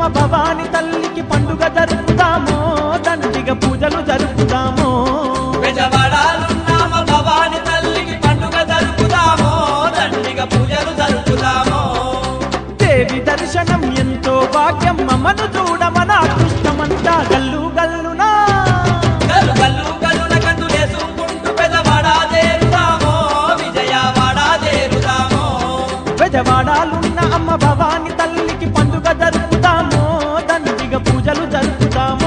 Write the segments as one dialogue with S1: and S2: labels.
S1: భవాని తల్లికి పండుగ జరుపుదామో దండిగ పూజలు జరుపుదామో
S2: బెజవాడలున్నామ భవాని తల్లికి పండుగ జరుపుదామో దండిగ పూజలు జరుపుదామో
S1: దేవి దర్శనం ఎంతో భాగ్యం మమ్మను చూడమన అదృష్టమంతా గల్లు గల్లునా
S2: గల్లు గల్లు గల్లున గంతులేసుకుంటూ బెజవాడ చేరుదామో విజయవాడ చేరుదామో
S1: బెజవాడలున్న అమ్మ భవాని తల్లికి పండుగ జరుపుదామో దండిగ పూజలు జరుపుదామో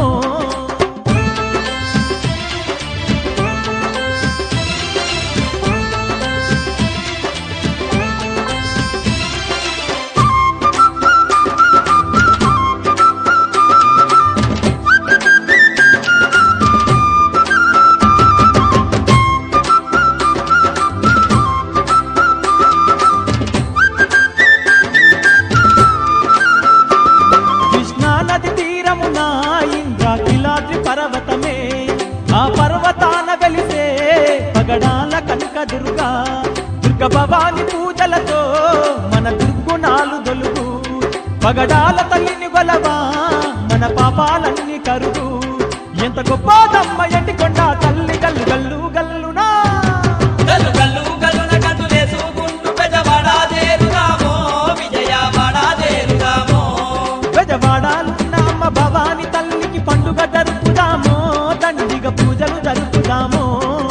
S1: పర్వతమే ఆ పర్వతాన వెలిసే పగడాల కనక దుర్గా భవాని పూజలతో మన దుర్గుణాలు దొలుగు పగడాల తల్లిని గొలవా మన పాపాలన్నీ కరుగు ఎంత గొప్పదమ్మ ఎండికొండ తల్లి గల్లు గల్లు గల్లునా
S2: గల్లు గల్లు గల్లున గంతులేసుకుంటూ బెజవాడ చేరుదామో విజయవాడ చేరుదామో
S1: బెజవాడలున్న అమ్మ భవాని తల్లికి పండుగ జరుపుదామో దండిగ పూజలు జరుపుదామో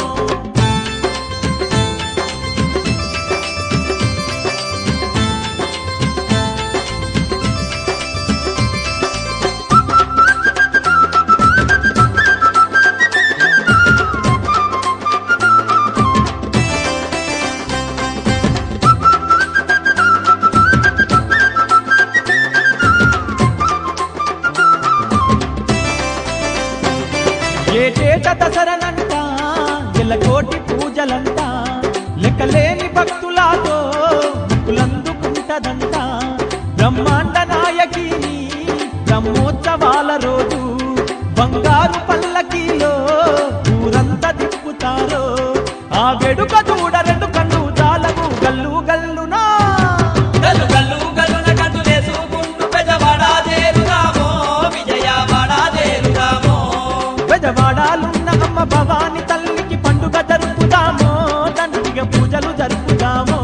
S1: ఏటేట దసరనంట ఎల్లకోటి పూజలంట లెక్కలేని భక్తులతో ముక్కులందుకుంటదంట బ్రహ్మాండ నాయకిని బ్రహ్మోత్సవాల రోజు బంగారు పల్లకీలో ఊరంతా తిప్పుతారో ఆ వేడుక చూడ రెండు కన్ను జాలము గల్లు గల్లునా
S2: గల్లు గల్లు గల్లున గంతులేసుకుంటూ బెజవాడ చేరుదామో విజయవాడ చేరుదామో
S1: బెజవాడలున్న అమ్మ భవాని తల్లికి పండుగ జరుపుదామో దండిగ పూజలు జరుపుదామో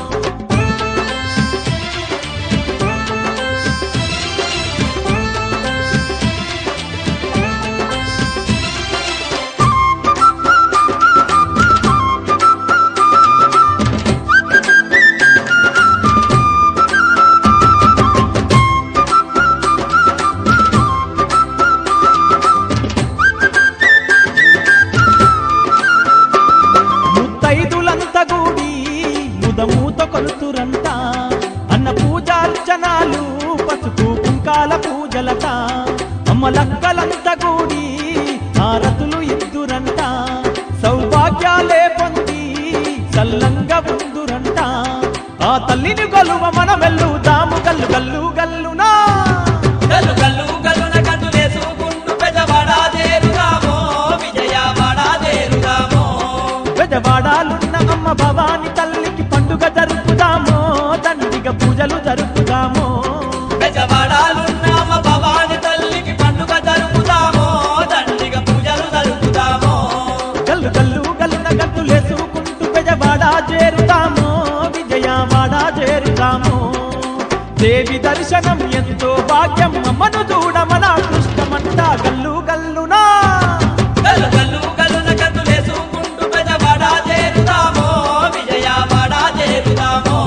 S1: ముత్తైదులంతా గూడి ముదమూత కొలుతురంట అన్న పూజార్చనాలు పసుపు కుంకాల పూజలట అమ్మ లక్కలంతా గూడి హారతులు ఇద్దురంట సౌభాగ్యాలే పొంది చల్లంగా ఉందురంట ఆ తల్లిని గొలువ మనమెల్లుదాము గల్లు గల్లు గల్లునా
S2: గల్లు గల్లు గల్లున గంతులేసుకుంటూ బెజవాడ చేరుదామో విజయవాడ చేరుదామో
S1: బెజవాడలున్న అమ్మ భవాని తల్లికి పండుగ జరుపుదామో దండిగ పూజలు జరుపుదామో
S2: బెజవాడలున్నామ భవాని తల్లికి పండుగ జరుపుదామో దండిగ పూజలు జరుపుదామో
S1: గల్లు గల్లు గల్లున గంతులేసుకుంటూ బెజవాడ చేరుదామో విజయవాడ చేరుదామో దేవి దర్శనం ఎంతో భాగ్యం అమ్మను చూడమన అదృష్టమంట గల్లు గల్లునా
S2: గల్లు గల్లు గల్లున గంతులేసుకుంటూ బెజవాడ చేరుదామో విజయవాడ చేరుదామో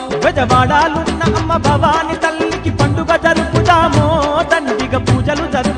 S1: బెజవాడలున్న అమ్మ భవాని తల్లికి పండుగ జరుపుదామో దండిగ పూజలు జరుపు